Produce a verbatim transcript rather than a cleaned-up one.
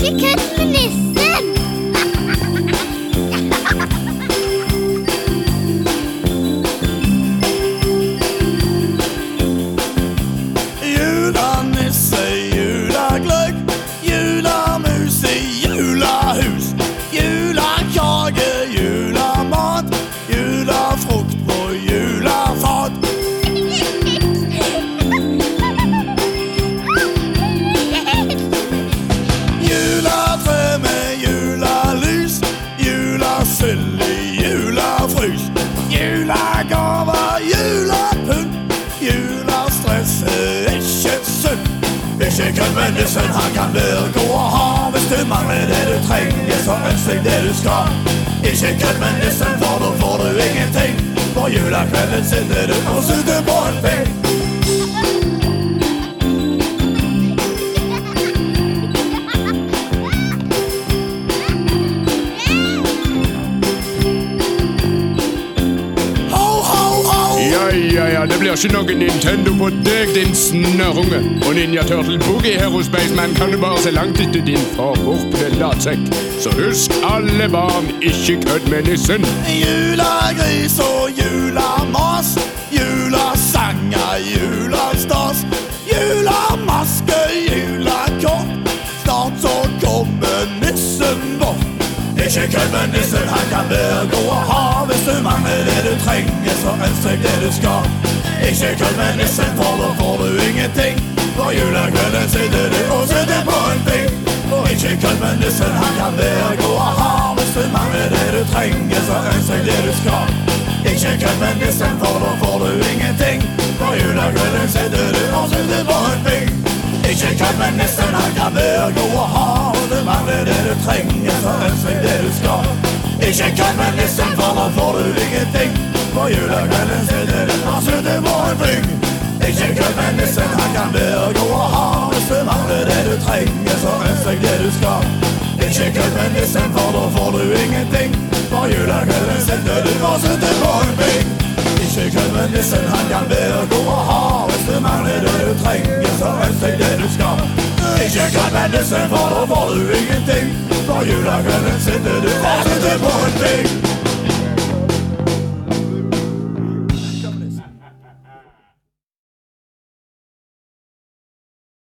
Ikke kødd med nissen! Julanisse, julegløgg, julemus i julehus, julekake, julemat, julefrukt på julefat. Juletre med julelys, julesyll i julefrys, julegaver, julepynt, julestress er ikke sunt. Ikke kødd med nissen, han kan være god å ha. Hvis du mangler det du trenger, så ønsk deg det du skal. Ikke kødd med nissen, for da får du ingenting. På julekvelden sitter du og sutter på en ping. Ja, ja, det blir ikke noe Nintendo på deg, din snørrunge. Og Ninja Turtle Boogie her hos Spaceman kan du bare se langt etter din forvorpne latsekk. Så husk alle barn, ikke kødd med nissen. Julegris og julemas, julesanger, julestas, julemaske, julekort. Snart så kommer nissen vår. Ikke kødd med nissen, han kan være god å ha. Hvis du mangler det du trenger, så ønsk deg det du skal. Ikke kødd med nissen, for da får du ingenting. På julekvelden sitter du og sitter på en ping. Og ikke kødd med nissen, han kan være god å ha. Hvis du mangler det du trenger, så ønsk deg det du skal. Ikke kødd med nissen, for da får du ingenting. På julekvelden sitter du og sitter på en ping. Ikke kødd med nissen, han kan være god å ha. Hvis du mangler det du trenger, så ønsk deg det du skal. Ikke kødd med nissen, for da får du ingenting. På julekvelden sitter du og sitter på en ping. Ikke kødd med nissen, han kan være god å ha. Hvis du mangler det du trenger, så ønsk deg det du skal. Ikke kødd med nissen, for da får du ingenting. På julekvelden sitter du og sitter på en ping. Ikke kødd med nissen, han kan være god å ha. Hvis du mangler det du trenger, så ønsk deg det du skal. Ikke kødd med nissen, for da får du ingenting. På julekvelden sitter du og sitter på en ping.